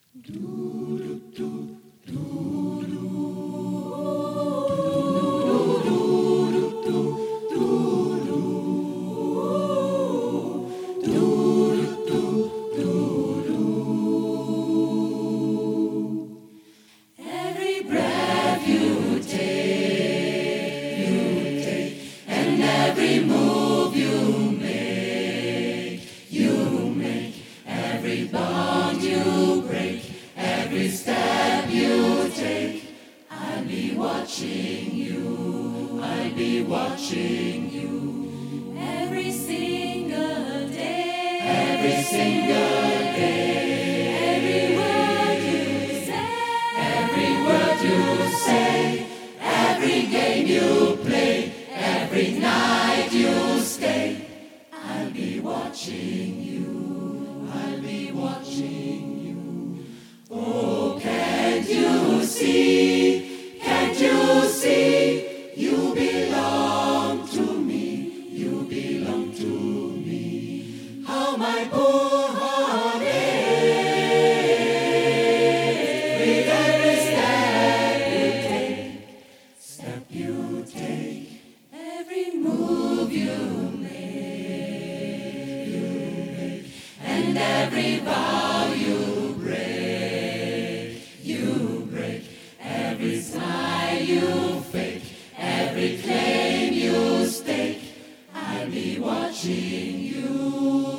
Every breath you take, and every move you make, every bond you break, every step you take. I'll be watching you, I'll be watching you. Every single day, every single day, every word you say, every word you say, every game you play, every night you stay. I'll be watching you, I'll be watching you. Oh, can't you see, can't you see, you belong to me, you belong to me. How my poor heart aches with every step you take, every move you make, and every vow you break, every smile you fake, every claim you stake. I'll be watching you.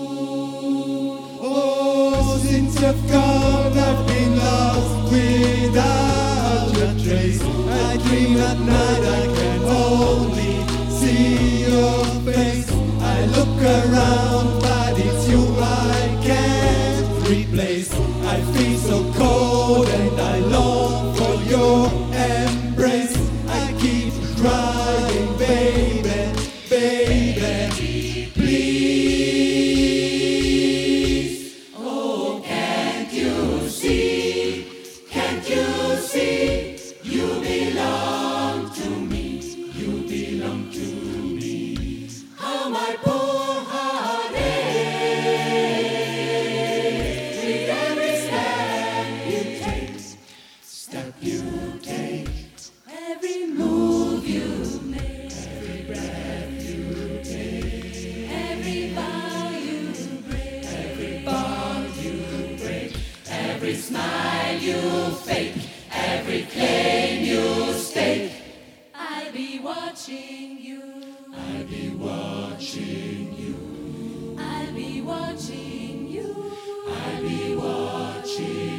Oh, since you've gone, I've been lost without your trace. I dream at night, I can only see your face. I look around, but it's you I can't replace. I feel so cold and I long for your embrace. I keep crying, baby, baby, please. Oh, can't you see, can't you see, you belong to me, you belong to me. How my poor heart aches with every step you take, every move you make, every breath you take, every vow you break, every bond you break, every smile you fake, every claim you stake. I'll be watching you, I'll be watching you, I'll be watching you, I'll be watching